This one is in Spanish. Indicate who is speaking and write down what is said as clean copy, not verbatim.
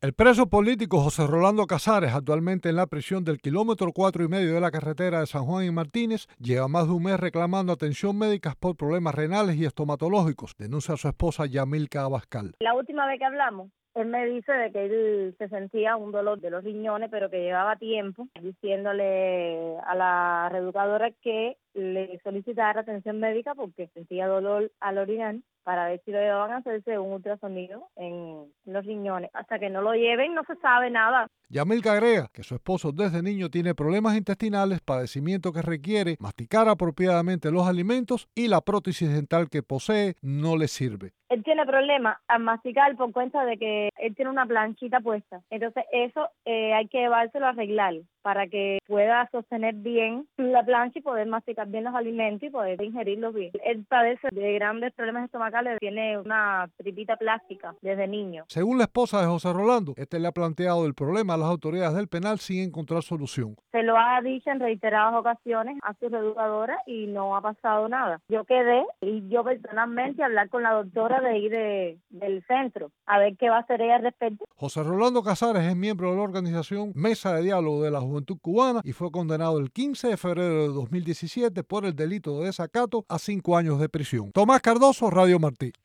Speaker 1: El preso político José Rolando Casares, actualmente en la prisión del kilómetro 4,5 de la carretera de San Juan y Martínez, lleva más de un mes reclamando atención médica por problemas renales y estomatológicos, denuncia a su esposa Yamilca Abascal.
Speaker 2: La última vez que hablamos, él me dice de que él se sentía un dolor de los riñones, pero que llevaba tiempo diciéndole a la reeducadora que le solicitara atención médica porque sentía dolor al orinar, para ver si lo llevaban a hacerse un ultrasonido en los riñones. Hasta que no lo lleven no se sabe nada.
Speaker 1: Yamilca agrega que su esposo desde niño tiene problemas intestinales, padecimiento que requiere masticar apropiadamente los alimentos y la prótesis dental que posee no le sirve.
Speaker 2: Él tiene problemas al masticar por cuenta de que él tiene una planchita puesta. Entonces eso hay que llevárselo a arreglar para que pueda sostener bien la plancha y poder masticar bien los alimentos y poder ingerirlos bien. Él padece de grandes problemas estomacales, tiene una tripita plástica desde niño.
Speaker 1: Según la esposa de José Rolando, le ha planteado el problema a las autoridades del penal sin encontrar solución.
Speaker 2: Se lo ha dicho en reiteradas ocasiones a su reeducadora y no ha pasado nada. Yo quedé y yo personalmente hablar con la doctora de ir del centro a ver qué va a hacer ella al respecto.
Speaker 1: José Rolando Casares es miembro de la organización Mesa de Diálogo de la Juventud Cubana y fue condenado el 15 de febrero de 2017 por el delito de desacato a 5 años de prisión. Tomás Cardoso, Radio Martí.